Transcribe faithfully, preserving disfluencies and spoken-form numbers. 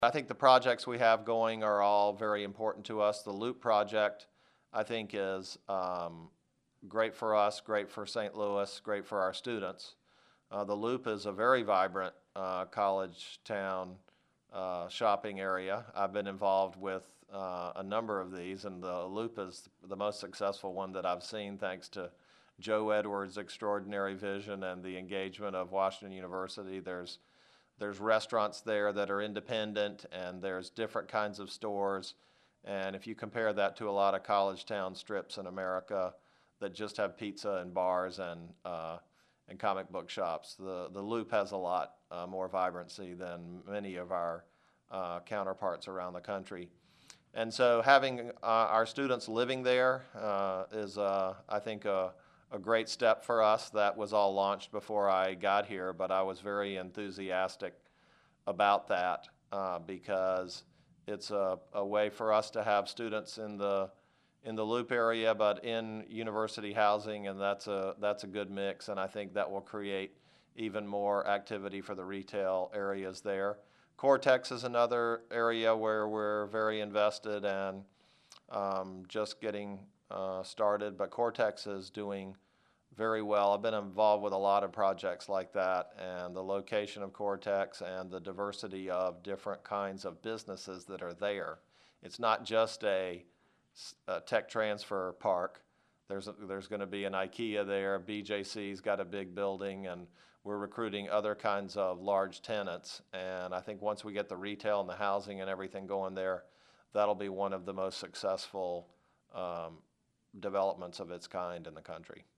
I think the projects we have going are all very important to us. The Loop project, I think, is um, great for us, great for Saint Louis, great for our students. Uh, the Loop is a very vibrant uh, college town uh, shopping area. I've been involved with uh, a number of these, and the Loop is the most successful one that I've seen, thanks to Joe Edwards' extraordinary vision and the engagement of Washington University. There's There's restaurants there that are independent, and there's different kinds of stores. And if you compare that to a lot of college town strips in America that just have pizza and bars and uh, and comic book shops, the the Loop has a lot uh, more vibrancy than many of our uh, counterparts around the country. And so having uh, our students living there uh, is, uh, I think, a a great step for us. That was all launched before I got here, but I was very enthusiastic about that uh, because it's a, a way for us to have students in the in the Loop area, but in university housing, and that's a that's a good mix, and I think that will create even more activity for the retail areas there. Cortex is another area where we're very invested and um, just getting uh, started, but Cortex is doing very well. I've been involved with a lot of projects like that, and the location of Cortex and the diversity of different kinds of businesses that are there. It's not just a, a tech transfer park. There's, a, there's going to be an IKEA there. B J C's got a big building, and we're recruiting other kinds of large tenants. And I think once we get the retail and the housing and everything going there, that'll be one of the most successful um, developments of its kind in the country.